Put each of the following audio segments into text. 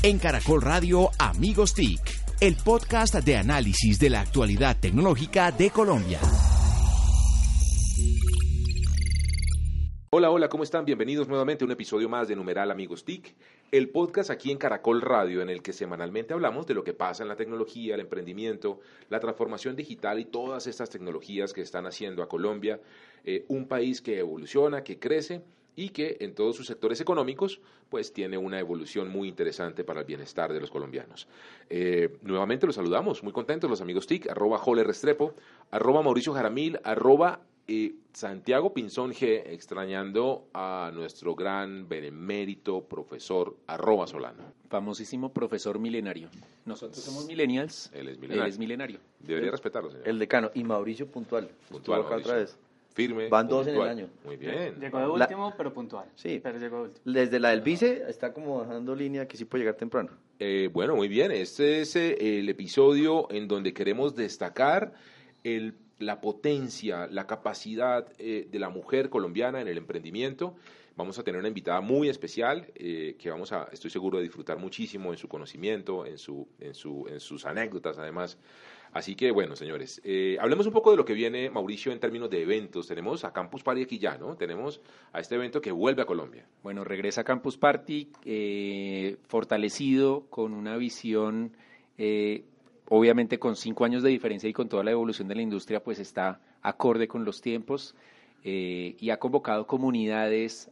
En Caracol Radio, Amigos TIC, el podcast de análisis de la actualidad tecnológica de Colombia. Hola, ¿cómo están? Bienvenidos nuevamente a un episodio más de Numeral Amigos TIC, el podcast aquí en Caracol Radio en el que semanalmente hablamos de lo que pasa en la tecnología, el emprendimiento, la transformación digital y todas estas tecnologías que están haciendo a Colombia un país que evoluciona, que crece y que en todos sus sectores económicos pues tiene una evolución muy interesante para el bienestar de los colombianos. Nuevamente los saludamos, muy contentos los amigos TIC, @JoleRestrepo, @Mauricio Jaramil, Santiago Pinzón G, extrañando a nuestro gran benemérito profesor @Solano. Famosísimo profesor milenario. Nosotros somos millennials, Él es milenario. Debería respetarlo, señor. El decano. Y Mauricio puntual. Puntual, Acá otra vez. Firme. Van dos puntual. en el año. Muy bien. Llegó de último, pero puntual. Sí. Pero llegó de último. Desde la del vice está como bajando línea que sí puede llegar temprano. Bueno, muy bien. Este es el episodio en donde queremos destacar la potencia, la capacidad de la mujer colombiana en el emprendimiento. Vamos a tener una invitada muy especial que estoy seguro de disfrutar muchísimo en su conocimiento, en sus anécdotas además. Así que bueno, señores, hablemos un poco de lo que viene, Mauricio, en términos de eventos. Tenemos a Campus Party aquí ya, ¿no? Tenemos a este evento que vuelve a Colombia. Bueno, regresa Campus Party, fortalecido, con una visión, obviamente con 5 años de diferencia y con toda la evolución de la industria, pues está acorde con los tiempos y ha convocado comunidades.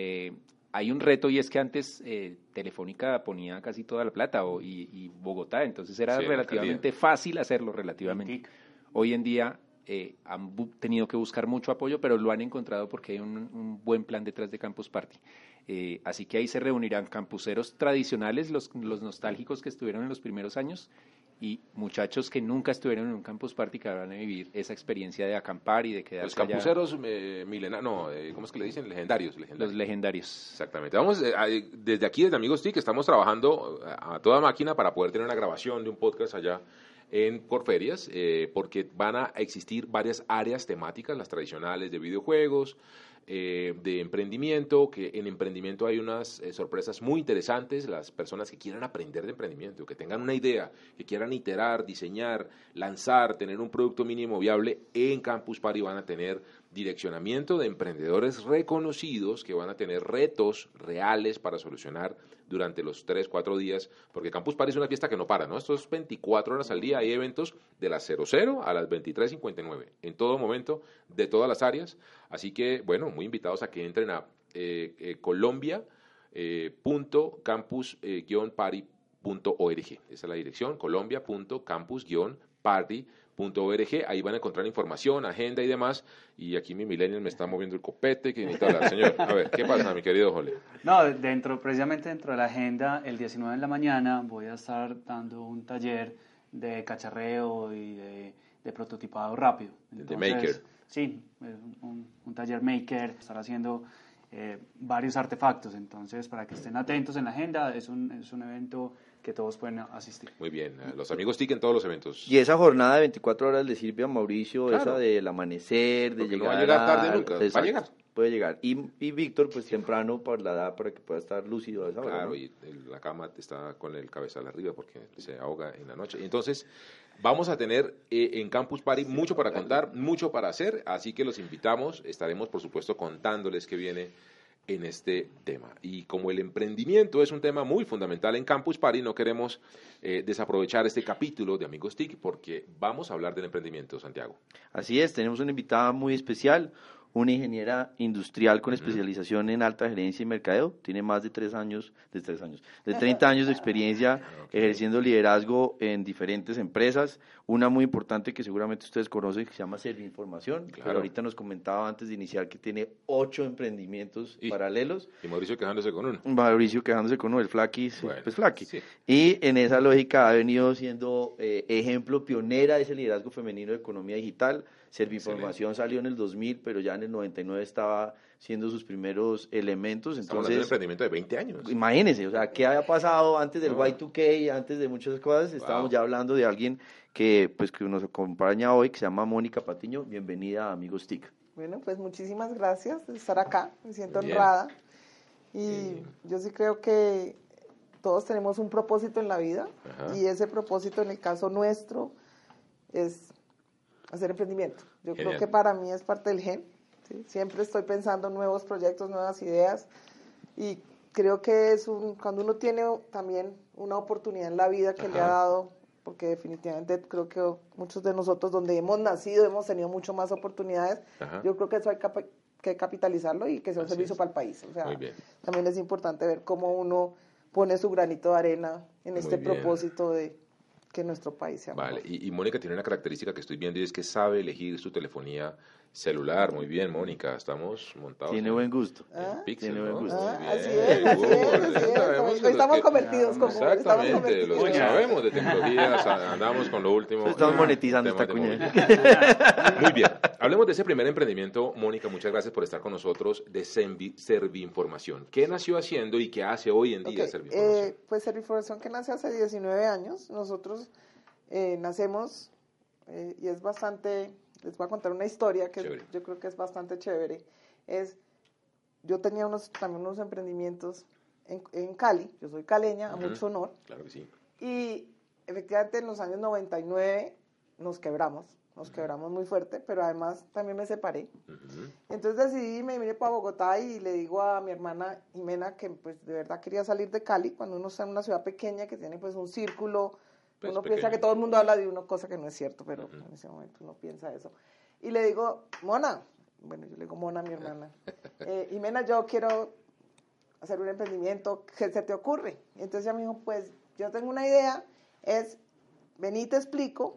Hay un reto y es que antes Telefónica ponía casi toda la plata y Bogotá, entonces era relativamente fácil hacerlo relativamente. Hoy en día han tenido que buscar mucho apoyo, pero lo han encontrado porque hay un buen plan detrás de Campus Party. Así que ahí se reunirán campuseros tradicionales, los nostálgicos que estuvieron en los primeros años, y muchachos que nunca estuvieron en un Campus Party que van a vivir esa experiencia de acampar y de quedarse Los campuseros ¿cómo es que le dicen? Legendarios. Los legendarios. Exactamente. Vamos, desde aquí, desde Amigos TIC, estamos trabajando a toda máquina para poder tener una grabación de un podcast allá en Corferias, porque van a existir varias áreas temáticas, las tradicionales de videojuegos, de emprendimiento, que en emprendimiento hay unas sorpresas muy interesantes. Las personas que quieran aprender de emprendimiento, que tengan una idea, que quieran iterar, diseñar, lanzar, tener un producto mínimo viable, en Campus Party van a tener direccionamiento de emprendedores reconocidos que van a tener retos reales para solucionar durante los 3-4 días, porque Campus Party es una fiesta que no para, ¿no? Esto es 24 horas al día, hay eventos de las 00 a las 23:59, en todo momento, de todas las áreas, así que, bueno, muy invitados a que entren a colombia.campus-party.org, esa es la dirección, colombia.campus-party.org, ahí van a encontrar información, agenda y demás, y aquí mi millennial me está moviendo el copete que necesita hablar. Señor, a ver, ¿qué pasa, mi querido Jole? No, precisamente dentro de la agenda, el 19 en la mañana voy a estar dando un taller de cacharreo y de prototipado rápido. De maker. Sí, un taller maker, estar haciendo varios artefactos, entonces para que estén atentos en la agenda, es un evento que todos pueden asistir. Muy bien, los amigos TIC en todos los eventos. Y esa jornada de 24 horas le sirve a Mauricio, Claro. Esa del amanecer, de Porque llegar. no va a llegar tarde nunca, va a Exacto, llegar. puede llegar. Y Víctor, pues temprano por la edad, para que pueda estar lúcido a esa hora. Claro, ¿no? y la cama está con el cabezal arriba porque se ahoga en la noche. Entonces, vamos a tener en Campus Party mucho para contar, mucho para hacer, así que los invitamos, estaremos por supuesto contándoles qué viene en este tema. Y como el emprendimiento es un tema muy fundamental en Campus Party, no queremos desaprovechar este capítulo de Amigos TIC porque vamos a hablar del emprendimiento, Santiago. Así es, tenemos una invitada muy especial, una ingeniera industrial con especialización en alta gerencia y mercadeo, tiene más de 30 años de experiencia ejerciendo liderazgo en diferentes empresas, una muy importante que seguramente ustedes conocen que se llama Servinformación, Claro. pero ahorita nos comentaba antes de iniciar que tiene 8 emprendimientos paralelos. Y Mauricio quejándose con uno. Mauricio quejándose con uno, el Flaquis, Bueno, pues Flaqui. sí. Y en esa lógica ha venido siendo ejemplo pionera de ese liderazgo femenino de economía digital. Servinformación salió en el 2000, pero ya en el 99 estaba siendo sus primeros elementos. Estamos hablando de un Entonces, emprendimiento de 20 años. imagínense, o sea, ¿qué había pasado antes del Y2K, antes de muchas cosas? Estábamos ya hablando de alguien que nos acompaña hoy, que se llama Mónica Patiño. Bienvenida a Amigos TIC. Bueno, pues muchísimas gracias de estar acá, me siento Bien. honrada. Y yo sí creo que todos tenemos un propósito en la vida. Ajá. Y ese propósito en el caso nuestro es hacer emprendimiento. Yo Genial. Creo que para mí es parte del gen. ¿Sí? Siempre estoy pensando en nuevos proyectos, nuevas ideas y creo que es cuando uno tiene también una oportunidad en la vida que Ajá. le ha dado, porque definitivamente creo que muchos de nosotros donde hemos nacido hemos tenido mucho más oportunidades. Ajá. Yo creo que eso hay que capitalizarlo y que sea un servicio para el país. O sea, también es importante ver cómo uno pone su granito de arena en este propósito de que nuestro país sea mejor. Vale, y Mónica tiene una característica que estoy viendo y es que sabe elegir su telefonía celular. Muy bien, Mónica, estamos montados. Tiene buen gusto. Pixel, tiene buen gusto. Así es. Estamos convertidos como exactamente, los que sabemos de tecnologías, andamos con lo último. Estamos monetizando esta cuña. Muy bien, hablemos de ese primer emprendimiento. Mónica, muchas gracias por estar con nosotros, de Servinformación. ¿Qué nació haciendo y qué hace hoy en día Servinformación? Pues Servinformación, que nace hace 19 años. Nosotros nacemos y es bastante... Les voy a contar una historia que yo creo que es bastante chévere. Yo tenía también unos emprendimientos en Cali. Yo soy caleña, a mucho honor. Claro que sí. Y efectivamente en los años 99 nos quebramos muy fuerte, pero además también me separé. Entonces decidí, me vine para Bogotá y le digo a mi hermana Jimena que pues de verdad quería salir de Cali. Cuando uno está en una ciudad pequeña que tiene pues un círculo, pues uno piensa que todo el mundo habla de una cosa que no es cierto, pero en ese momento uno piensa eso. Y le digo, Mona, bueno, yo le digo Mona a mi hermana, Jimena, yo quiero hacer un emprendimiento, ¿qué se te ocurre? Y entonces ella me dijo, pues yo tengo una idea, vení, te explico,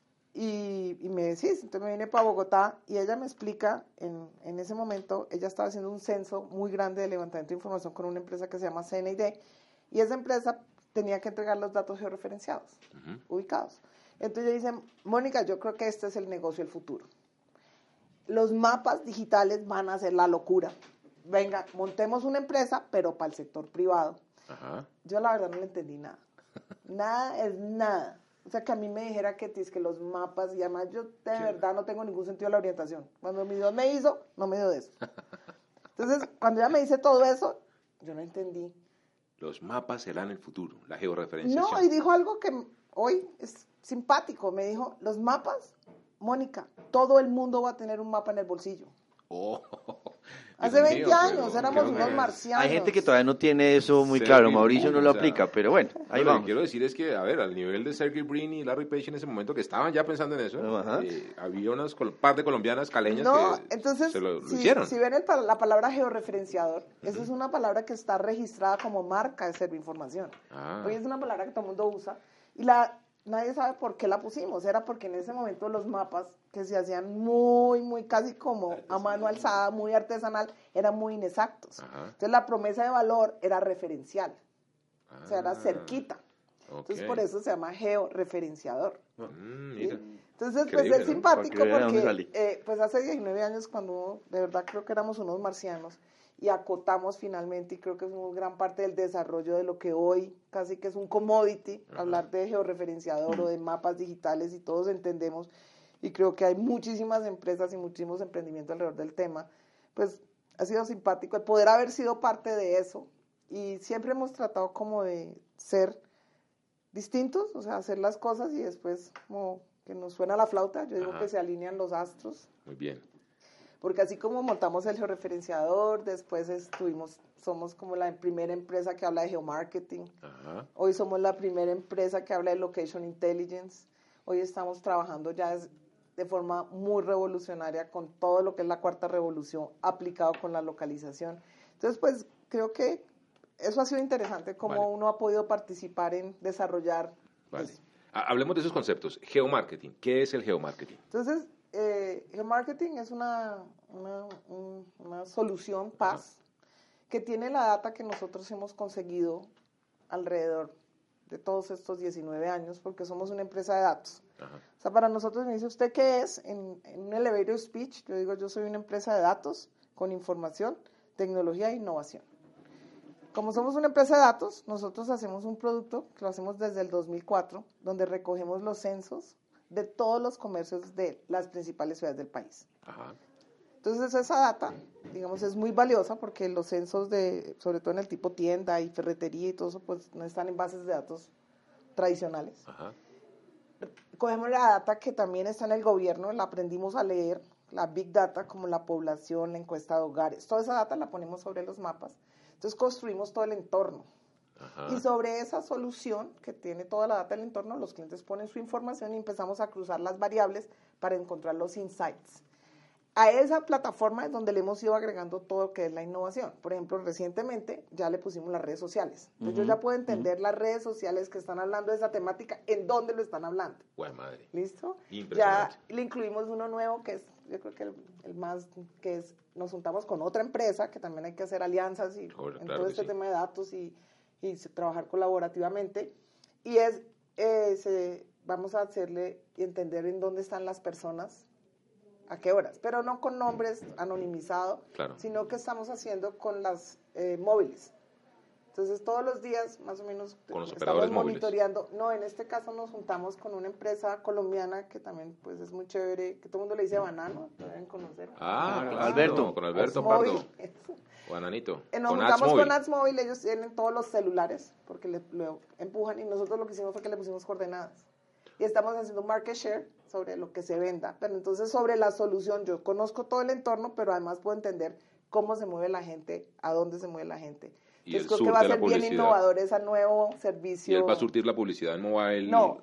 y me decís, entonces me vine para Bogotá, y ella me explica, en ese momento, ella estaba haciendo un censo muy grande de levantamiento de información con una empresa que se llama CNID, y esa empresa tenía que entregar los datos georreferenciados, ubicados. Entonces ella dice, Mónica, yo creo que este es el negocio del futuro. Los mapas digitales van a ser la locura. Venga, montemos una empresa, pero para el sector privado. Ajá. Yo la verdad no le entendí nada. Nada es nada. O sea, que a mí me dijera que los mapas, y además yo de verdad no tengo ningún sentido de la orientación. Cuando mi Dios me hizo, no me dio de eso. Entonces, cuando ella me dice todo eso, yo no entendí. Los mapas serán el futuro, la georreferenciación. No, y dijo algo que hoy es simpático. Me dijo, los mapas, Mónica, todo el mundo va a tener un mapa en el bolsillo. Oh, hace 20 años éramos unos marcianos. Hay gente que todavía no tiene eso muy claro. Mauricio no lo aplica, pero bueno, ahí vamos. Lo que quiero decir es que, a ver, al nivel de Sergey Brin y Larry Page en ese momento, que estaban ya pensando en eso, había unas par de colombianas caleñas que entonces, se lo hicieron. Si ven la palabra georreferenciador, esa es una palabra que está registrada como marca de Servinformación. Hoy es una palabra que todo el mundo usa y nadie sabe por qué la pusimos. Era porque en ese momento los mapas que se hacían muy casi como a mano alzada, muy artesanal, eran muy inexactos. Entonces la promesa de valor era referencial, o sea, era cerquita. Entonces por eso se llama georreferenciador. Entonces pues es simpático porque pues hace 19 años cuando de verdad creo que éramos unos marcianos y acotamos finalmente, y creo que fuimos gran parte del desarrollo de lo que hoy casi que es un commodity, hablar de georreferenciador o de mapas digitales, y todos entendemos, y creo que hay muchísimas empresas y muchísimos emprendimientos alrededor del tema. Pues ha sido simpático el poder haber sido parte de eso, y siempre hemos tratado como de ser distintos, o sea, hacer las cosas y después como que nos suena la flauta, yo digo que se alinean los astros. Muy bien. Porque así como montamos el georreferenciador, después somos como la primera empresa que habla de geomarketing. Hoy somos la primera empresa que habla de location intelligence. Hoy estamos trabajando ya de forma muy revolucionaria con todo lo que es la cuarta revolución aplicado con la localización. Entonces, pues creo que eso ha sido interesante, cómo uno ha podido participar en desarrollar. Hablemos de esos conceptos. Geomarketing. ¿Qué es el geomarketing? Entonces, geomarketing es una solución PaaS que tiene la data que nosotros hemos conseguido alrededor de todos estos 19 años, porque somos una empresa de datos. O sea, para nosotros me dice, ¿usted qué es? En un elevator speech, yo digo, yo soy una empresa de datos con información, tecnología e innovación. Como somos una empresa de datos, nosotros hacemos un producto que lo hacemos desde el 2004, donde recogemos los censos de todos los comercios de las principales ciudades del país. Entonces esa data, digamos, es muy valiosa porque los censos sobre todo en el tipo tienda y ferretería y todo eso, pues no están en bases de datos tradicionales. Ajá. Cogemos la data que también está en el gobierno, la aprendimos a leer, la Big Data, como la población, la encuesta de hogares, toda esa data la ponemos sobre los mapas. Entonces construimos todo el entorno. Ajá. Y sobre esa solución que tiene toda la data del entorno, los clientes ponen su información y empezamos a cruzar las variables para encontrar los insights. A esa plataforma es donde le hemos ido agregando todo lo que es la innovación. Por ejemplo, recientemente ya le pusimos las redes sociales. Entonces yo ya puedo entender las redes sociales que están hablando de esa temática, en dónde lo están hablando. Buena madre. ¿Listo? Impresionante. Ya le incluimos uno nuevo que es, yo creo que el más, que es, nos juntamos con otra empresa, que también hay que hacer alianzas y Claro, en claro todo que este sí. tema de datos y trabajar colaborativamente. Y es, vamos a hacerle y entender en dónde están las personas, a qué horas, pero no con nombres anonimizados, Claro. sino que estamos haciendo con las móviles. Entonces, todos los días, más o menos, Con los estamos operadores móviles. monitoreando. No, en este caso nos juntamos con una empresa colombiana que también pues es muy chévere, que todo el mundo le dice Banano, lo deben conocer. Claro. Alberto. Con Alberto Adsmobile. Pardo. O Ananito. Nos Con juntamos Adsmobile. con Adsmobile, ellos tienen todos los celulares, porque lo empujan, y nosotros lo que hicimos fue que le pusimos coordenadas. Y estamos haciendo market share sobre lo que se venda. Pero entonces sobre la solución, yo conozco todo el entorno, pero además puedo entender cómo se mueve la gente, a dónde se mueve la gente. Y él Entonces creo que va a surte la ser bien publicidad. innovador ese nuevo servicio. Y él va a surtir la publicidad en mobile. No,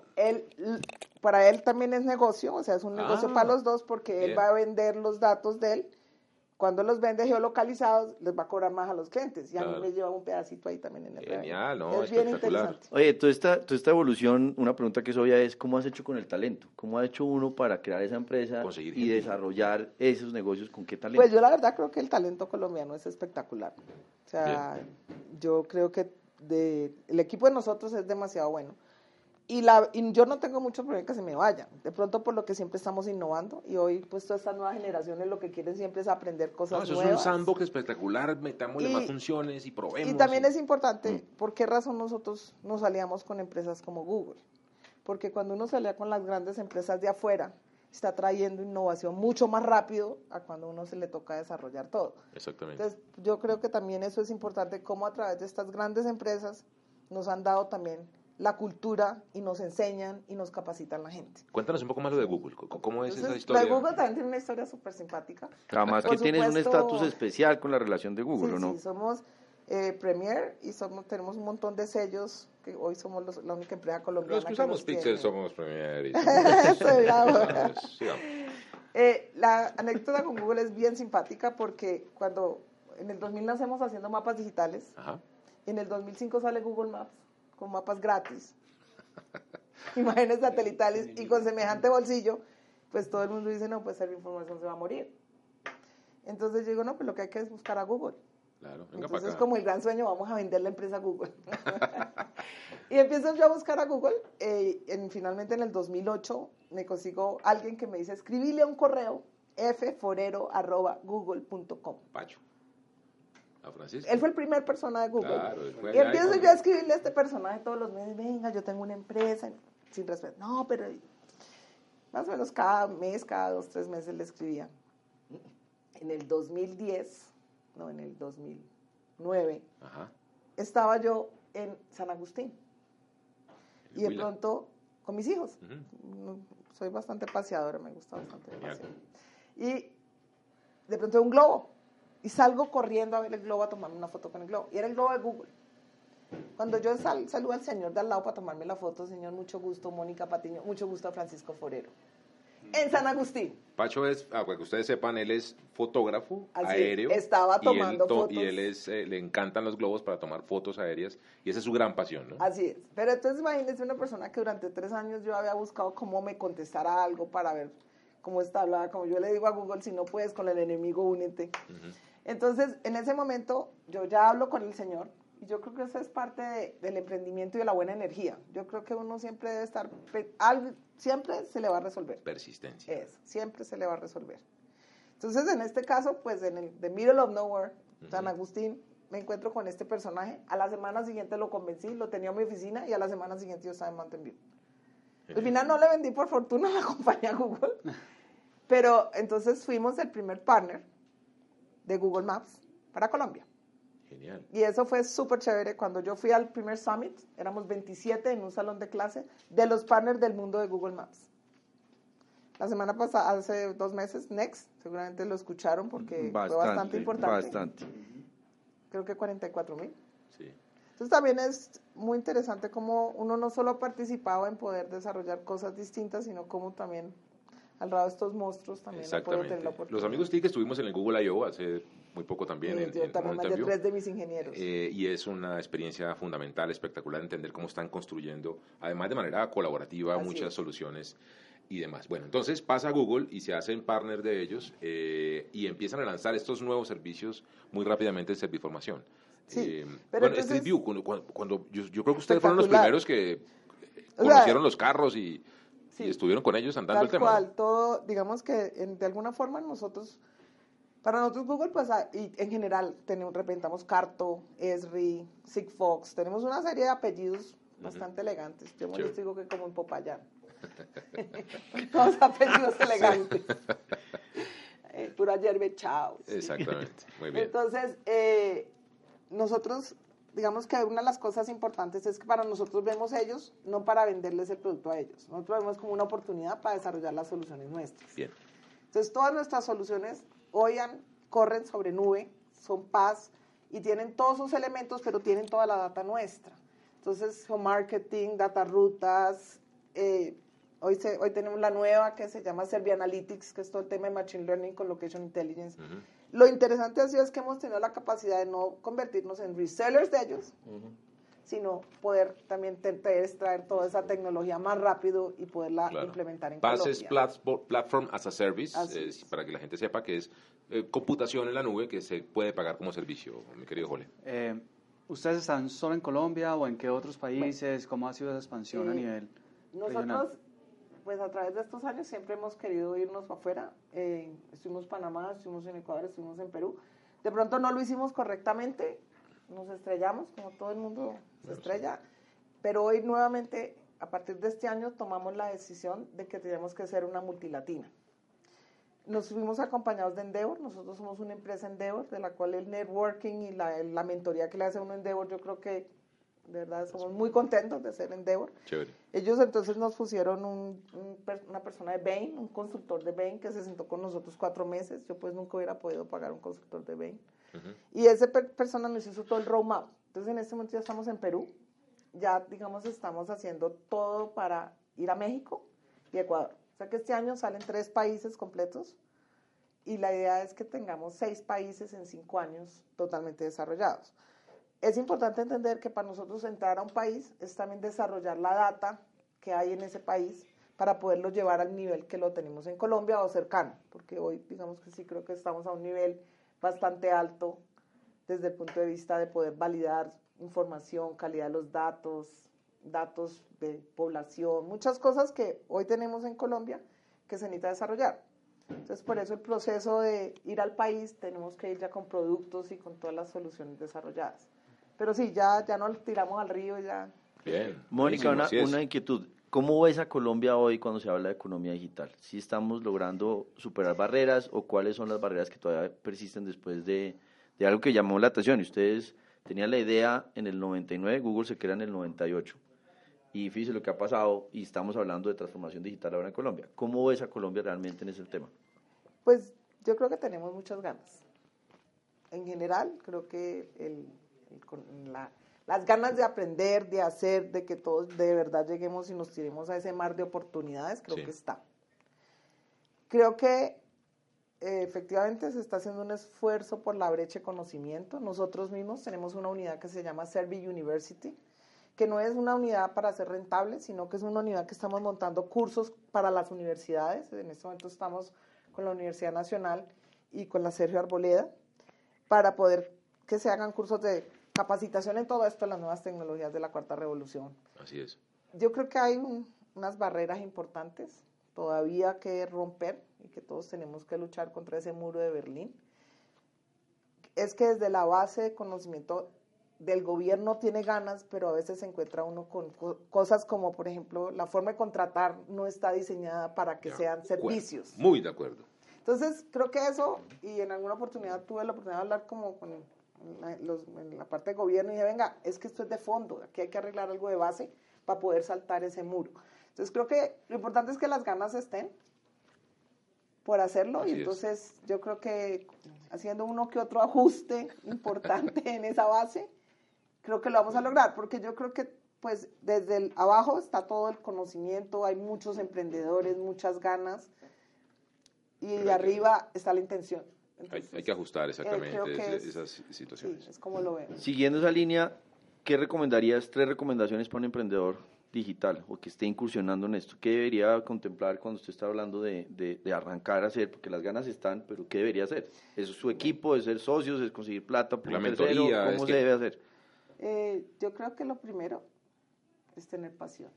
para él también es negocio, o sea, es un negocio para los dos, porque él bien. va a vender los datos de él. Cuando los vende geolocalizados, les va a cobrar más a los clientes. Y a Claro. mí me lleva un pedacito ahí también en el Genial, revenue. ¿no? Es bien Espectacular. interesante. Oye, toda esta evolución, una pregunta que es obvia es, ¿cómo has hecho con el talento? ¿Cómo ha hecho uno para crear esa empresa Conseguir y gente. desarrollar esos negocios? ¿Con qué talento? Pues yo la verdad creo que el talento colombiano es espectacular. O sea, yo creo que el equipo de nosotros es demasiado bueno. Y yo no tengo mucho problema que se me vayan. De pronto por lo que siempre estamos innovando. Y hoy pues todas estas nuevas generaciones lo que quieren siempre es aprender cosas No, eso nuevas. es un sandbox espectacular, metámosle Y- más funciones y probemos. Y también es importante, ¿por qué razón nosotros nos aliamos con empresas como Google? Porque cuando uno se alía con las grandes empresas de afuera, está trayendo innovación mucho más rápido a cuando uno se le toca desarrollar todo. Exactamente. Entonces, yo creo que también eso es importante, cómo a través de estas grandes empresas nos han dado también la cultura y nos enseñan y nos capacitan la gente. Cuéntanos un poco más lo de Google. ¿Cómo es esa Entonces, historia? la de Google también tiene una historia súper simpática. Además Por que tienes un supuesto. estatus especial con la relación de Google, Sí, ¿o no? sí, somos Premier y tenemos un montón de sellos, que hoy somos la única empresa colombiana Los que usamos tiene. Pixel somos Premier. y- Eso, bravo. Sigamos. La anécdota con Google es bien simpática porque cuando en el 2000 nacemos haciendo mapas digitales, Ajá. y en el 2005 sale Google Maps con mapas gratis, imágenes satelitales y con semejante bolsillo, pues todo el mundo dice, no, pues la información se va a morir. Entonces yo digo, no, pues lo que hay que es buscar a Google. Claro, venga para Entonces, acá. como el gran sueño, vamos a vender la empresa Google. Y empiezo yo a buscar a Google. Finalmente, en el 2008, me consigo alguien que me dice, escribile un correo, fforero@google.com. Pacho. A Francisco. Él fue el primer persona de Google. Claro, él fue Y allá empiezo y- yo a escribirle a este personaje todos los meses, venga, yo tengo una empresa, sin respeto. No, pero más o menos cada mes, cada 2, 3 meses le escribía. En el 2010, no, en el 2009, Ajá. estaba yo en San Agustín. En Y de Huila. pronto, con mis hijos. Ujú. Soy bastante paseadora, me gusta bastante Genial. pasear. Y de pronto un globo. Y salgo corriendo a ver el globo, a tomarme una foto con el globo. Y era el globo de Google. Cuando yo saludo al señor de al lado para tomarme la foto, señor, mucho gusto, Mónica Patiño, mucho gusto a Francisco Forero. En San Agustín. Pacho es, para que ustedes sepan, él es fotógrafo Así es, aéreo. estaba tomando fotos. Y él le encantan los globos para tomar fotos aéreas. Y esa es su gran pasión, ¿no? Así es. Pero entonces imagínense una persona que durante 3 años yo había buscado cómo me contestara algo para ver cómo está hablada. Como yo le digo a Google, si no puedes con el enemigo, únete. Entonces, en ese momento, yo ya hablo con el señor. Y yo creo que eso es parte del emprendimiento y de la buena energía. Yo creo que uno siempre debe estar... siempre se le va a resolver. Persistencia. Eso, siempre se le va a resolver. Entonces, en este caso, pues en el The Middle of Nowhere, San Agustín, me encuentro con este personaje. A la semana siguiente lo convencí, lo tenía en mi oficina y a la semana siguiente yo estaba en Mountain View. Al final no le vendí por fortuna la compañía Google, Pero entonces fuimos el primer partner de Google Maps para Colombia. Genial. Y eso fue súper chévere. Cuando yo fui al primer summit, éramos 27 en un salón de clase de los partners del mundo de Google Maps. La semana pasada, hace 2 meses, Next, seguramente lo escucharon porque fue bastante importante. Bastante. Creo que 44,000. Sí. Entonces también es muy interesante cómo uno no solo ha participado en poder desarrollar cosas distintas, sino cómo también al lado de estos monstruos también ha podido tener la oportunidad. Los amigos TIC estuvimos en el Google I.O. hace muy poco también. Yo también mandé 3 de mis ingenieros. Y es una experiencia fundamental, espectacular, entender cómo están construyendo, además de manera colaborativa, Así muchas es. soluciones y demás. Bueno, entonces pasa Google y se hacen partner de ellos y empiezan a lanzar estos nuevos servicios muy rápidamente en Serviformación. Sí, pero bueno, entonces, Street View, cuando yo creo que ustedes fueron los espectacular. primeros que O sea, conocieron los carros y sí, estuvieron con ellos andando el tal tema. cual, todo, digamos que de alguna forma para nosotros Google, pues, y en general, representamos Carto, Esri, Sigfox, tenemos una serie de apellidos bastante elegantes. Yo les digo que como en Popayán. Todos apellidos elegantes. Pura yerbe, chao. Exactamente, muy bien. Entonces, nosotros, digamos que una de las cosas importantes es que para nosotros vemos ellos, no para venderles el producto a ellos. Nosotros vemos como una oportunidad para desarrollar las soluciones nuestras. Bien. Entonces, todas nuestras soluciones hoy corren sobre nube, son PaaS y tienen todos sus elementos, pero tienen toda la data nuestra. Entonces, geomarketing, data rutas, hoy tenemos la nueva que se llama Servi Analytics, que es todo el tema de Machine Learning con Location Intelligence. Lo interesante ha sido es que hemos tenido la capacidad de no convertirnos en resellers de ellos, sino poder también extraer toda esa tecnología más rápido y poderla implementar en PaaS es Colombia. Platform as a Service, Así para que la gente sepa que es computación en la nube que se puede pagar como servicio, mi querido Jole. ¿Ustedes están solo en Colombia o en qué otros países? ¿Cómo ha sido esa expansión a nivel regional? Nosotros, pues a través de estos años siempre hemos querido irnos afuera. Estuvimos en Panamá, estuvimos en Ecuador, estuvimos en Perú. De pronto no lo hicimos correctamente, nos estrellamos, como todo el mundo se estrella. Pero hoy nuevamente, a partir de este año, tomamos la decisión de que tenemos que ser una multilatina. Nos fuimos acompañados de Endeavor. Nosotros somos una empresa Endeavor, de la cual el networking y la mentoría que le hace uno a Endeavor, yo creo que de verdad somos muy contentos de ser Endeavor. Chévere. Ellos entonces nos pusieron una persona de Bain, un consultor de Bain que se sentó con nosotros 4 meses. Yo pues nunca hubiera podido pagar un consultor de Bain. Y esa persona nos hizo todo el roadmap. Entonces en este momento ya estamos en Perú. Ya digamos estamos haciendo todo para ir a México y Ecuador. O sea que este año salen 3 países completos y la idea es que tengamos 6 países en 5 años totalmente desarrollados. Es importante entender que para nosotros entrar a un país es también desarrollar la data que hay en ese país para poderlo llevar al nivel que lo tenemos en Colombia o cercano, porque hoy digamos que sí creo que estamos a un nivel bastante alto desde el punto de vista de poder validar información, calidad de los datos de población, muchas cosas que hoy tenemos en Colombia que se necesita desarrollar. Entonces, por eso el proceso de ir al país, tenemos que ir ya con productos y con todas las soluciones desarrolladas. Pero sí, ya nos tiramos al río, ya. Bien. Mónica, Buenísimo, una inquietud. ¿Cómo ves a Colombia hoy cuando se habla de economía digital? ¿Sí estamos logrando superar barreras o cuáles son las barreras que todavía persisten después de algo que llamó la atención? Y ustedes tenían la idea en el 99, Google se crea en el 98. Y fíjese lo que ha pasado y estamos hablando de transformación digital ahora en Colombia. ¿Cómo ves a Colombia realmente en ese tema? Pues yo creo que tenemos muchas ganas. En general, creo que las ganas de aprender, de hacer, de que todos de verdad lleguemos y nos tiremos a ese mar de oportunidades, creo que está. Creo que efectivamente se está haciendo un esfuerzo por la brecha de conocimiento. Nosotros mismos tenemos una unidad que se llama Servi University, que no es una unidad para ser rentable, sino que es una unidad que estamos montando cursos para las universidades. En este momento estamos con la Universidad Nacional y con la Sergio Arboleda para poder que se hagan cursos de capacitación en todo esto, las nuevas tecnologías de la cuarta revolución. Así es. Yo creo que hay unas barreras importantes todavía que romper y que todos tenemos que luchar contra ese muro de Berlín. Es que desde la base de conocimiento del gobierno tiene ganas, pero a veces se encuentra uno con cosas como, por ejemplo, la forma de contratar no está diseñada para que sean servicios. Muy de acuerdo. Entonces, creo que eso, y en alguna oportunidad tuve la oportunidad de hablar como con en la parte de gobierno, y dije, venga, es que esto es de fondo, aquí hay que arreglar algo de base para poder saltar ese muro. Entonces, creo que lo importante es que las ganas estén por hacerlo, Así y entonces yo creo que haciendo uno que otro ajuste importante en esa base, creo que lo vamos a lograr, porque yo creo que pues desde el abajo está todo el conocimiento, hay muchos emprendedores, muchas ganas, y de arriba está la intención. Entonces, hay que ajustar exactamente creo que esas situaciones. Sí, es como lo veo. Siguiendo esa línea, ¿qué recomendarías, 3 recomendaciones para un emprendedor digital o que esté incursionando en esto? ¿Qué debería contemplar cuando usted está hablando de arrancar a hacer? Porque las ganas están, pero ¿qué debería hacer? ¿Es su equipo, es ser socios, es conseguir plata por La un tercero? mentoría, ¿Cómo se debe hacer? Yo creo que lo primero es tener pasión.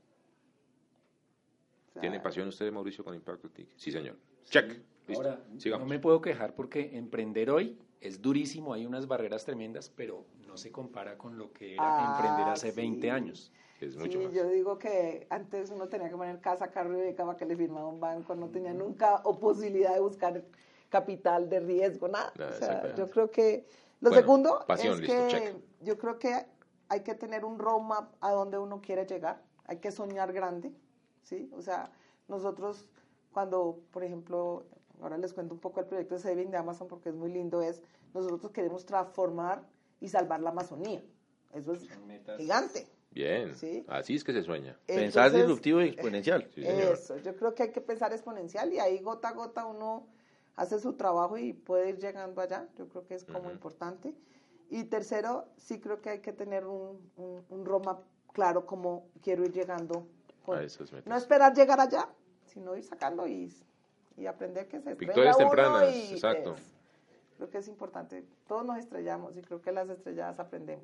O sea, ¿Tiene pasión usted, Mauricio, con Impacto TIC? Sí, señor. Check. Listo. Ahora, Sigamos. no me puedo quejar porque emprender hoy es durísimo, hay unas barreras tremendas, pero no se compara con lo que era emprender hace 20 años. Es mucho más. Yo digo que antes uno tenía que poner casa, carro y beca para que le firmara un banco, no tenía nunca o posibilidad de buscar capital de riesgo, nada. O sea, exactamente. yo creo que lo Bueno, segundo pasión, es listo, que check. yo creo que hay que tener un roadmap a donde uno quiere llegar, hay que soñar grande, ¿sí? O sea, nosotros cuando, por ejemplo, ahora les cuento un poco el proyecto de Saving de Amazon porque es muy lindo, nosotros queremos transformar y salvar la Amazonía. Eso es gigante. Bien, ¿Sí? así es que se sueña. Pensar Entonces, disruptivo y exponencial. Sí, señor. eso, yo creo que hay que pensar exponencial y ahí gota a gota uno hace su trabajo y puede ir llegando allá. Yo creo que es como importante. Y tercero, sí creo que hay que tener un roadmap claro como quiero ir llegando. A esas metas. No esperar llegar allá, sino ir sacando y aprender que se estrella Victorias uno tempranas, y, exacto. pues, creo que es importante. Todos nos estrellamos y creo que las estrelladas aprendemos.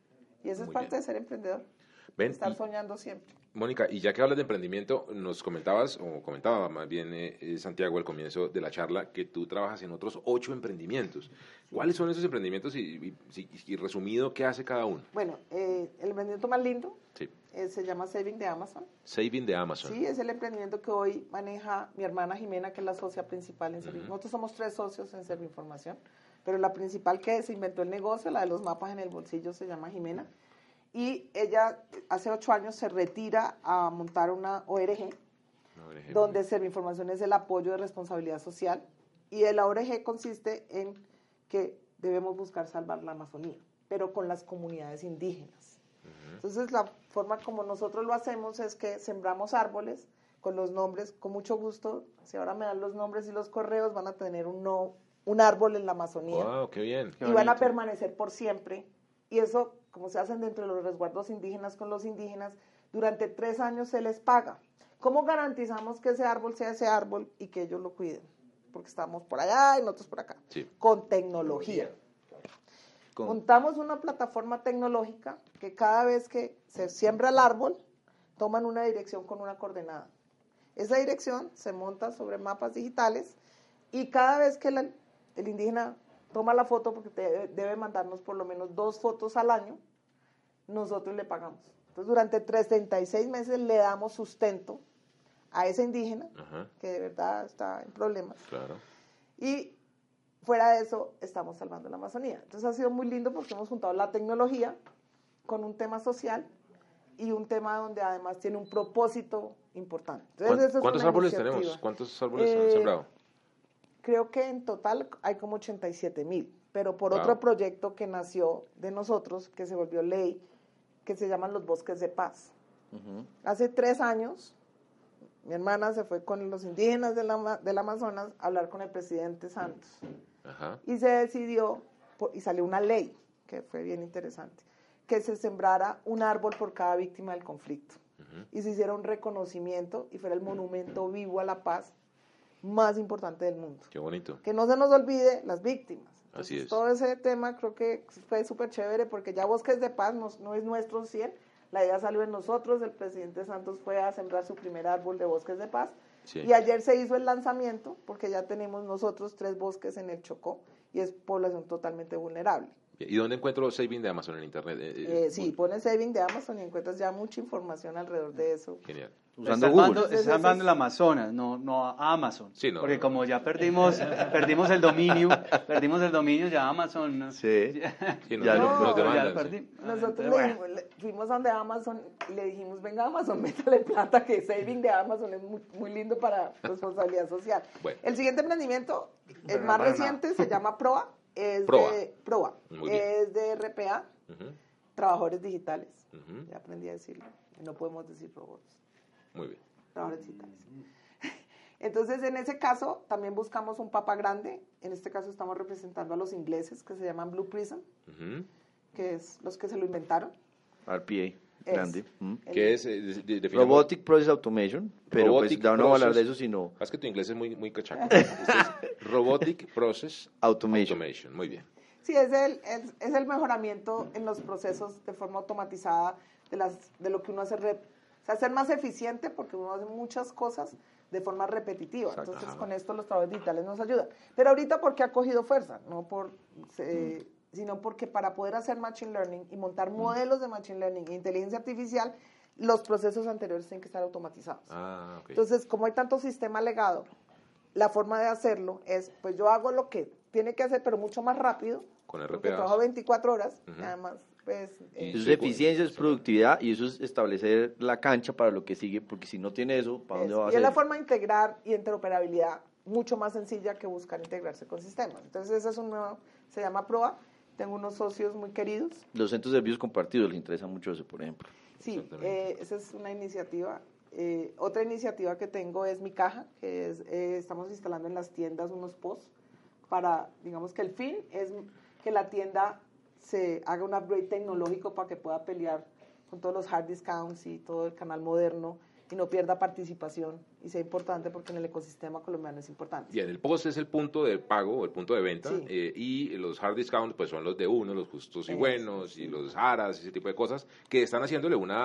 Y eso es Muy parte bien. de ser emprendedor. Ven, Estar y- soñando siempre. Mónica, y ya que hablas de emprendimiento, nos comentabas, o comentaba más bien Santiago al comienzo de la charla, que tú trabajas en otros 8 emprendimientos. ¿Cuáles son esos emprendimientos y resumido, qué hace cada uno? Bueno, el emprendimiento más lindo Sí. se llama Saving de Amazon. Saving de Amazon. Sí, es el emprendimiento que hoy maneja mi hermana Jimena, que es la socia principal en Servir. Nosotros somos 3 socios en Servinformación, pero la principal que se inventó el negocio, la de los mapas en el bolsillo, se llama Jimena. Y ella hace 8 años se retira a montar una ORG, donde Servinformación es el apoyo de responsabilidad social. Y la ORG consiste en que debemos buscar salvar la Amazonía, pero con las comunidades indígenas. Entonces, la forma como nosotros lo hacemos es que sembramos árboles con los nombres, con mucho gusto. Si ahora me dan los nombres y los correos, van a tener un árbol en la Amazonía. ¡Wow, qué bien! Y van a permanecer por siempre. Y eso, como se hacen dentro de los resguardos indígenas con los indígenas, durante 3 años se les paga. ¿Cómo garantizamos que ese árbol sea ese árbol y que ellos lo cuiden? Porque estamos por allá y nosotros por acá. Sí. Con tecnología. Montamos una plataforma tecnológica que cada vez que se siembra el árbol, toman una dirección con una coordenada. Esa dirección se monta sobre mapas digitales y cada vez que el indígena toma la foto, porque debe mandarnos por lo menos 2 fotos al año, nosotros le pagamos. Entonces, durante 36 meses le damos sustento a ese indígena, que de verdad está en problemas. Claro. Y fuera de eso, estamos salvando la Amazonía. Entonces, ha sido muy lindo porque hemos juntado la tecnología con un tema social y un tema donde además tiene un propósito importante. Entonces, eso es ¿Cuántos una árboles iniciativa. tenemos? ¿Cuántos árboles han sembrado? Creo que en total hay como 87,000, pero por Wow. otro proyecto que nació de nosotros, que se volvió ley, que se llaman los bosques de paz. Hace 3 años, mi hermana se fue con los indígenas del Amazonas a hablar con el presidente Santos. Ajá. Y se decidió, y salió una ley, que fue bien interesante, que se sembrara un árbol por cada víctima del conflicto. Y se hiciera un reconocimiento y fuera el monumento vivo a la paz más importante del mundo. Qué bonito. Que no se nos olvide las víctimas. Entonces, Así es. todo ese tema creo que fue súper chévere porque ya Bosques de Paz no es nuestro 100, la idea salió en nosotros, el presidente Santos fue a sembrar su primer árbol de Bosques de Paz. Sí. Y ayer se hizo el lanzamiento porque ya tenemos nosotros 3 bosques en el Chocó y es población totalmente vulnerable. ¿Y dónde encuentro los savings de Amazon en Internet? Sí, pones saving de Amazon y encuentras ya mucha información alrededor de eso. Genial. Usando Google. Estás hablando del Amazonas, no a Amazon. Sí, no, porque no. como ya perdimos el dominio, ya Amazon. ¿no? Sí. Sí, Ya nos ya demandan, lo sí. perdí. Nosotros Bueno. fuimos donde Amazon y le dijimos, venga Amazon, métale plata, que saving de Amazon es muy, muy lindo para responsabilidad social. Bueno. El siguiente emprendimiento, el Pero más no para reciente, se llama Proa. Proa. Muy bien. Es de RPA, Ujú, trabajadores digitales. ujú. Ya aprendí a decirlo. No podemos decir robots, Muy bien. trabajadores digitales. Entonces, en ese caso, también buscamos un papa grande. En este caso, estamos representando a los ingleses, que se llaman Blue Prism, Ujú. que es los que se lo inventaron. RPA, Es. grande. ¿Qué es? Definamos- Robotic Process Automation, pero Robotic pues ya no vamos a hablar de Process- eso, sino Es que tu inglés es muy cachaco. Este es Robotic Process Automation. Muy bien. Sí, es el mejoramiento en los procesos de forma automatizada de lo que uno hace, o sea, ser más eficiente porque uno hace muchas cosas de forma repetitiva. Exacto. Entonces, Ajá. con esto los trabajos digitales nos ayudan. Pero ahorita, ¿por qué ha cogido fuerza? Sino porque para poder hacer Machine Learning y montar modelos de Machine Learning e inteligencia artificial, los procesos anteriores tienen que estar automatizados. Ah, ok. Entonces, como hay tanto sistema legado, la forma de hacerlo es, pues yo hago lo que tiene que hacer, pero mucho más rápido. Con Porque RPAs. trabajo 24 horas, Ujú. y además, pues... Y Eso es Sí, eficiencia, es pues, productividad y eso es establecer la cancha para lo que sigue, porque si no tiene eso, ¿para dónde va a y es la ser? forma de integrar y interoperabilidad mucho más sencilla que buscar integrarse con sistemas. Entonces, ese es un nuevo, se llama PROA. Tengo unos socios muy queridos. Los centros de servicios compartidos les interesa mucho eso, por ejemplo. Sí, Exactamente. esa es una iniciativa. Otra iniciativa que tengo es Mi Caja, que es, estamos instalando en las tiendas unos POS para, digamos que el fin es que la tienda se haga un upgrade tecnológico para que pueda pelear con todos los hard discounts y todo el canal moderno y no pierda participación y sea importante porque en el ecosistema colombiano es importante. Bien, el POS es el punto de pago, el punto de venta, Sí. y los hard discounts pues son los de uno, los justos y Eso, buenos, y los aras, ese tipo de cosas, que están haciéndole un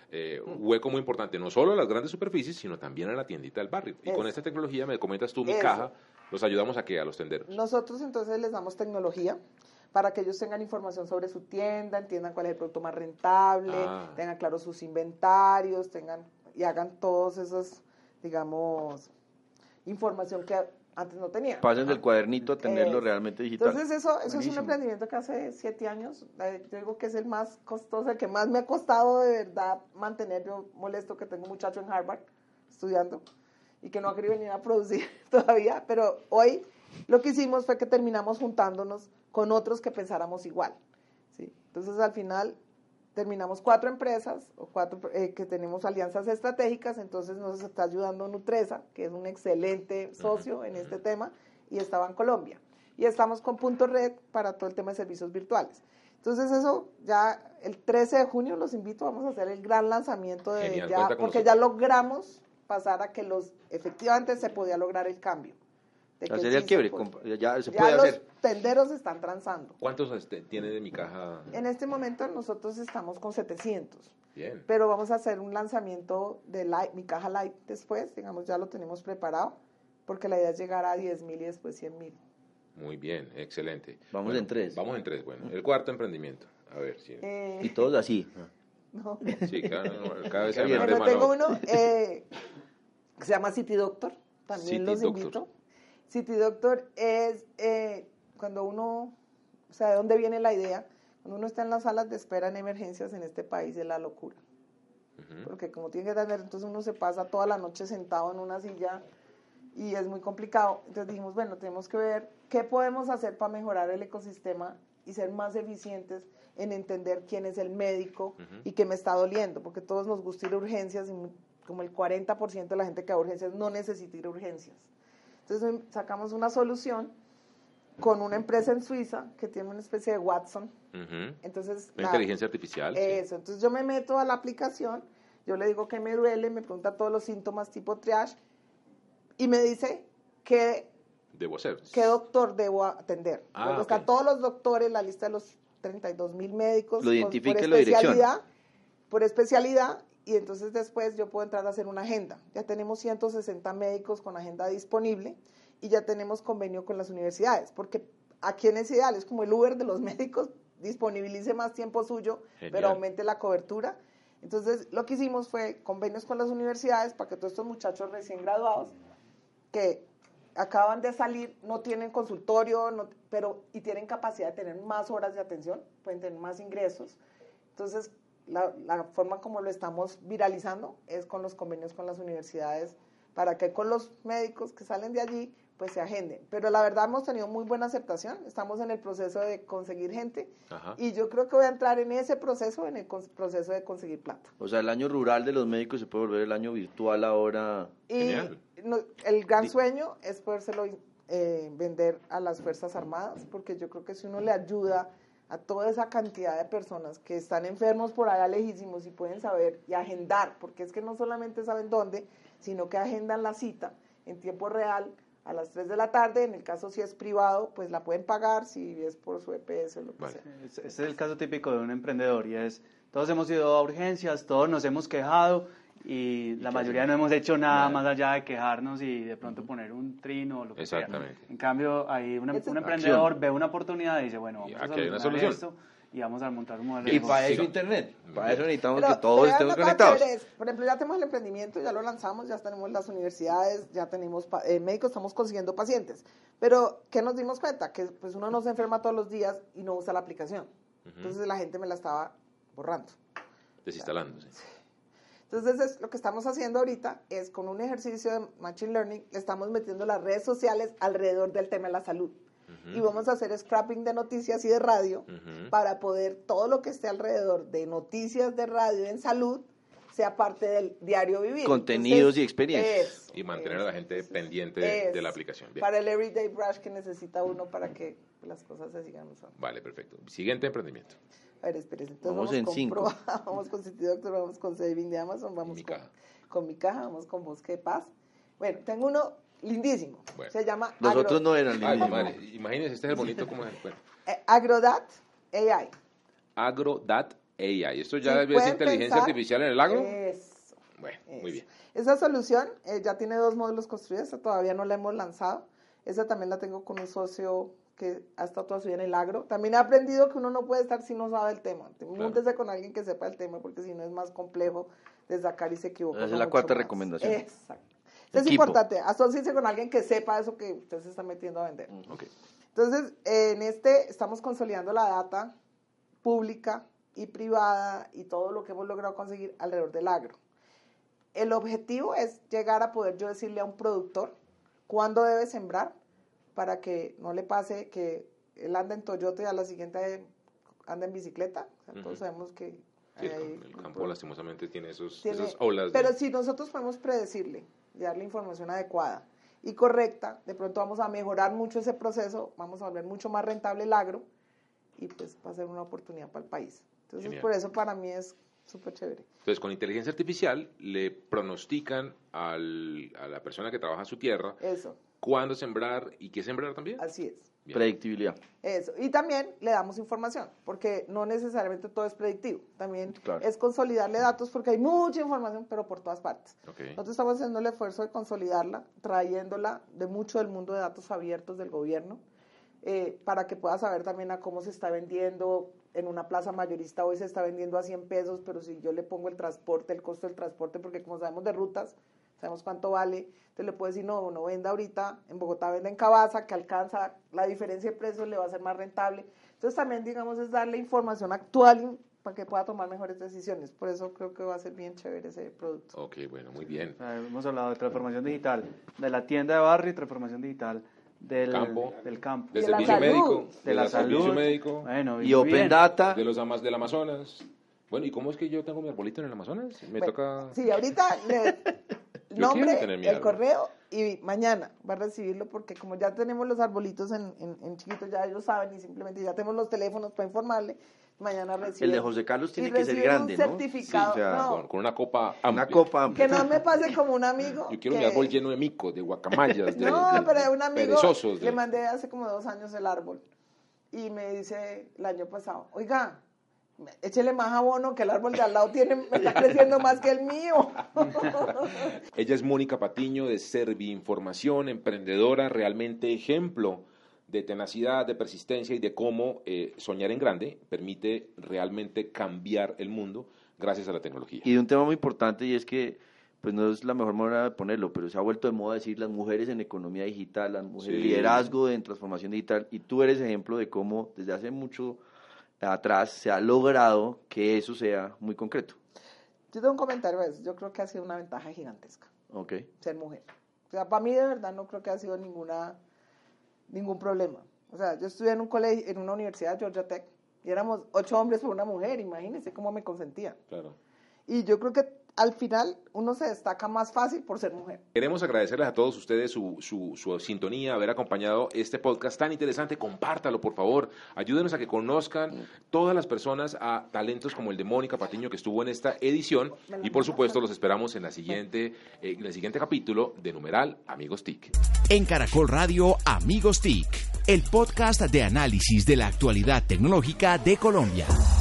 hueco muy importante, no solo a las grandes superficies, sino también a la tiendita del barrio. Y con Eso. esta tecnología, me comentas tú, Mi Eso. Caja, los ayudamos a los tenderos. Nosotros entonces les damos tecnología para que ellos tengan información sobre su tienda, entiendan cuál es el producto más rentable, tengan claros sus inventarios, y hagan todos esos, digamos, información que antes no tenían. Pasen del cuadernito a tenerlo Es. realmente digital. Entonces eso es un Buenísimo. emprendimiento que hace 7 años, yo digo que es el más costoso, el que más me ha costado de verdad mantener. Yo molesto que tengo un muchacho en Harvard estudiando y que no ha querido venir a producir todavía, pero hoy lo que hicimos fue que terminamos juntándonos con otros que pensáramos igual, ¿sí? Entonces al final terminamos 4 empresas o 4 que tenemos alianzas estratégicas. Entonces nos está ayudando Nutresa, que es un excelente socio en este tema, y estaba en Colombia. Y estamos con Punto Red para todo el tema de servicios virtuales. Entonces eso ya el 13 de junio los invito, vamos a hacer el gran lanzamiento de Genial, ya, cuenta con porque ya logramos pasar a que efectivamente se podía lograr el cambio. De que Hacer sí el quiebre, se puede. ya se Ya puede los hacer. tenderos están transando. ¿Cuántos tiene de Mi Caja? En este momento nosotros estamos con 700. Bien. Pero vamos a hacer un lanzamiento de Mi Caja Light después, digamos, ya lo tenemos preparado, porque la idea es llegar a 10.000 y después 100.000. Muy bien, excelente. Vamos Bueno, en 3. Vamos en 3, bueno. El cuarto emprendimiento. A ver, sí. Y todos así. No. Sí, cada vez se Bien. me abre Bueno, más tengo la- uno que se llama City Doctor, también City los Doctor. invito. City Doctor es cuando uno, o sea, ¿de dónde viene la idea? Cuando uno está en las salas de espera en emergencias en este país es la locura. Ujú. Porque como tiene que tener, entonces uno se pasa toda la noche sentado en una silla y es muy complicado. Entonces dijimos, bueno, tenemos que ver qué podemos hacer para mejorar el ecosistema y ser más eficientes en entender quién es el médico y qué me está doliendo, porque todos nos gusta ir a urgencias y como el 40% de la gente que va a urgencias no necesita ir a urgencias. Entonces sacamos una solución con una empresa en Suiza que tiene una especie de Watson. Ujú. Entonces, La inteligencia artificial. Sí. eso, entonces yo me meto a la aplicación, yo le digo que me duele, me pregunta todos los síntomas tipo triage y me dice qué Debo hacer. doctor debo atender. Ah, Luego ok. están todos los doctores, la lista de los 32.000 médicos Lo por identifica y lo direcciona. por especialidad, y entonces después yo puedo entrar a hacer una agenda. Ya tenemos 160 médicos con agenda disponible y ya tenemos convenio con las universidades, porque aquí en es ideal, es como el Uber de los médicos, disponibilice más tiempo suyo, Genial. pero aumente la cobertura. Entonces, lo que hicimos fue convenios con las universidades para que todos estos muchachos recién graduados que acaban de salir, no tienen consultorio, y tienen capacidad de tener más horas de atención, pueden tener más ingresos. Entonces, la forma como lo estamos viralizando es con los convenios con las universidades para que con los médicos que salen de allí pues se agenden. Pero la verdad hemos tenido muy buena aceptación, estamos en el proceso de conseguir gente. Ajá. Y yo creo que voy a entrar en ese proceso, en el proceso de conseguir plata. O sea, el año rural de los médicos se puede volver el año virtual ahora. Y Genial. el gran sueño es podérselo vender a las Fuerzas Armadas, porque yo creo que si uno le ayuda a toda esa cantidad de personas que están enfermos por allá lejísimos y pueden saber y agendar, porque es que no solamente saben dónde, sino que agendan la cita en tiempo real a las 3 de la tarde, en el caso si es privado, pues la pueden pagar, si es por su EPS o lo que Vale. sea. Este es el caso típico de un emprendedor y es, todos hemos ido a urgencias, todos nos hemos quejado y la mayoría no hemos hecho nada más allá de quejarnos y de pronto poner un trino o lo que Exactamente. sea. En cambio, ahí un Esa es emprendedor ve una oportunidad y dice, bueno, Y vamos a aquí hay una solucionar solución. esto y vamos a montar un modelo Y de para negocio. eso Internet. Para eso necesitamos Pero que todos vean estemos lo tan conectados. chévere es, por ejemplo, ya tenemos el emprendimiento, ya lo lanzamos, ya tenemos las universidades, ya tenemos médicos, estamos consiguiendo pacientes. Pero, ¿qué nos dimos cuenta? Que pues uno no se enferma todos los días y no usa la aplicación. Entonces la gente me la estaba borrando. Desinstalándose. Entonces, lo que estamos haciendo ahorita es con un ejercicio de Machine Learning, le estamos metiendo las redes sociales alrededor del tema de la salud. Y vamos a hacer scrapping de noticias y de radio para poder todo lo que esté alrededor de noticias de radio en salud sea parte del diario vivir. Contenidos Entonces, y experiencias. Y mantener a la gente pendiente de la aplicación. Bien. Para el everyday brush que necesita uno para que las cosas se sigan usando. Vale, perfecto. Siguiente emprendimiento. A ver, espérense. Entonces Vamos en con 5. Proa, vamos con City Doctor, vamos con Saving de Amazon, vamos Mi con, Caja. con Mi Caja, vamos con Bosque de Paz. Bueno, tengo uno lindísimo. Bueno. Se llama Los otros no eran Ay, lindísimos. madre, imagínense, este es el bonito como es. Bueno, Agrodat AI. AgroDat AI. ¿Esto ya Sí, es pueden inteligencia pensar- artificial en el agro? Eso. Bueno, muy Eso. bien. Esa solución ya tiene 2 módulos construidos, esa todavía no la hemos lanzado. Esa también la tengo con un socio que ha estado toda su vida en el agro. También he aprendido que uno no puede estar si no sabe el tema. Múntese con alguien que sepa el tema, porque si no es más complejo de sacar y se equivoca. Esa es uno la mucho cuarta más. recomendación. Exacto. Eso es Equipo. importante. Asóciese con alguien que sepa eso que usted se está metiendo a vender. Ok. Entonces, en este estamos consolidando la data pública y privada y todo lo que hemos logrado conseguir alrededor del agro. El objetivo es llegar a poder yo decirle a un productor cuándo debe sembrar para que no le pase que él anda en Toyota y a la siguiente anda en bicicleta. O sea, todos sabemos que Sí, hay el campo lastimosamente tiene esas tiene- olas. pero si nosotros podemos predecirle, darle información adecuada y correcta, de pronto vamos a mejorar mucho ese proceso, vamos a volver mucho más rentable el agro y pues va a ser una oportunidad para el país. Entonces, Genial. por eso para mí es súper chévere. Entonces, con inteligencia artificial le pronostican a la persona que trabaja su tierra Eso, cuándo sembrar y qué sembrar también. así es. Bien. Predictibilidad. Eso. Y también le damos información, porque no necesariamente todo es predictivo. También Claro. es consolidarle datos, porque hay mucha información, pero por todas partes. Ok. Nosotros estamos haciendo el esfuerzo de consolidarla, trayéndola de mucho del mundo de datos abiertos del gobierno, para que pueda saber también a cómo se está vendiendo en una plaza mayorista. Hoy se está vendiendo a 100 pesos, pero si yo le pongo el transporte, el costo del transporte, porque como sabemos de rutas, sabemos cuánto vale, entonces le puedo decir, no venda ahorita, en Bogotá venda en Cabaza, que alcanza la diferencia de precios, le va a ser más rentable. Entonces también, digamos, es darle información actual para que pueda tomar mejores decisiones. Por eso creo que va a ser bien chévere ese producto. Ok, bueno, muy bien. O sea, hemos hablado de transformación digital, de la tienda de barrio y transformación digital del Campo. Del campo. De De la servicio salud. médico. De la servicio salud. médico. Bueno, Y muy Open bien. Data. De los del Amazonas. Bueno, ¿y cómo es que yo tengo mi arbolito en el Amazonas? Me Bueno, toca... Sí, ahorita Yo nombre, quiero tener mi el árbol. correo y mañana va a recibirlo porque como ya tenemos los arbolitos en chiquitos, ya ellos saben y simplemente ya tenemos los teléfonos para informarle, mañana recibe. El de José Carlos tiene y que ser recibe grande, un ¿no? certificado, Sí, o sea, no, Con una copa amplia. Una copa amplia. que no me pase como un amigo. Yo quiero que- mi árbol lleno de micos, de guacamayas, de, No, de pero un amigo perezosos. le mandé hace como 2 años el árbol y me dice el año pasado, oiga, échele más abono que el árbol de al lado me está creciendo más que el mío. Ella es Mónica Patiño de Servi Información, emprendedora, realmente ejemplo de tenacidad, de persistencia y de cómo soñar en grande permite realmente cambiar el mundo gracias a la tecnología. Y de un tema muy importante, y es que, pues no es la mejor manera de ponerlo, pero se ha vuelto de moda decir las mujeres en economía digital, las mujeres liderazgo en transformación digital, y tú eres ejemplo de cómo desde hace mucho atrás se ha logrado que eso sea muy concreto. Yo tengo un comentario, yo creo que ha sido una ventaja gigantesca ser mujer. O sea, para mí de verdad no creo que ha sido ningún problema. O sea, yo estudié en un colegio, en una universidad, Georgia Tech, y éramos 8 hombres por una mujer, imagínense cómo me consentían. Claro. Y yo creo que al final uno se destaca más fácil por ser mujer. Queremos agradecerles a todos ustedes su sintonía, haber acompañado este podcast tan interesante. Compártalo, por favor. Ayúdenos a que conozcan todas las personas a talentos como el de Mónica Patiño, que estuvo en esta edición. Y por supuesto, los esperamos en el siguiente capítulo de Numeral Amigos TIC. En Caracol Radio, Amigos TIC, el podcast de análisis de la actualidad tecnológica de Colombia.